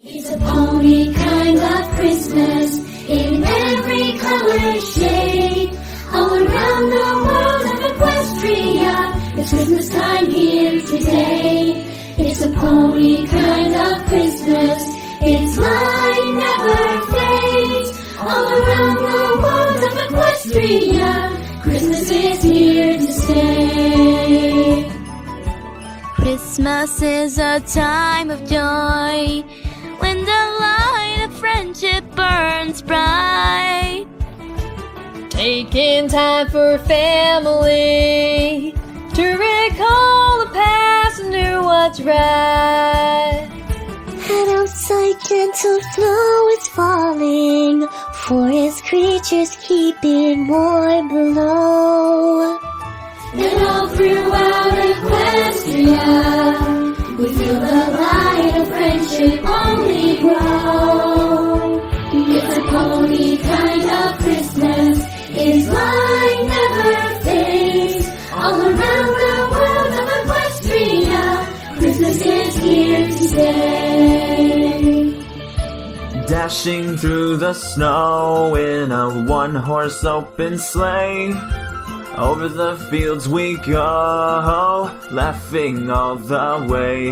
It's a pony kind of Christmas in every color shade. All around the world of Equestria, it's Christmas time here today. It's a pony kind of Christmas, its light never fades. All around the world of Equestria, Christmas is here to stay. Christmas is a time of joy, when the light of friendship burns bright. Taking time for family, to recall the past and do what's right. And outside gentle snow is falling, forest creatures keeping warm below. And all throughout Equestria, we feel the light of friendship only grow. It's a pony kind of Christmas, its light never fades. All around the world of Equestria, Christmas is here to stay. Dashing through the snow in a one-horse open sleigh. Over the fields we go, laughing all the way.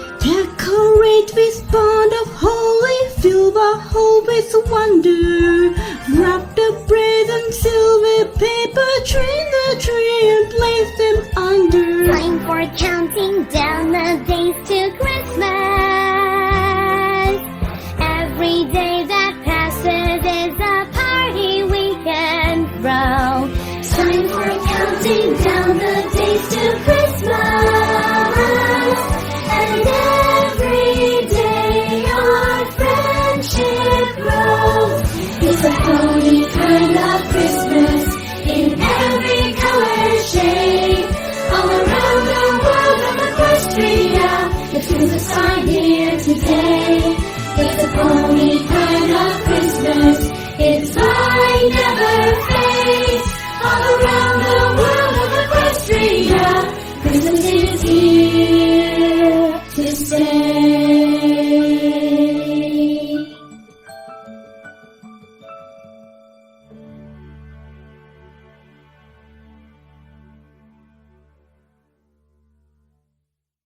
Decorate with bond of holly, fill the hall with wonder.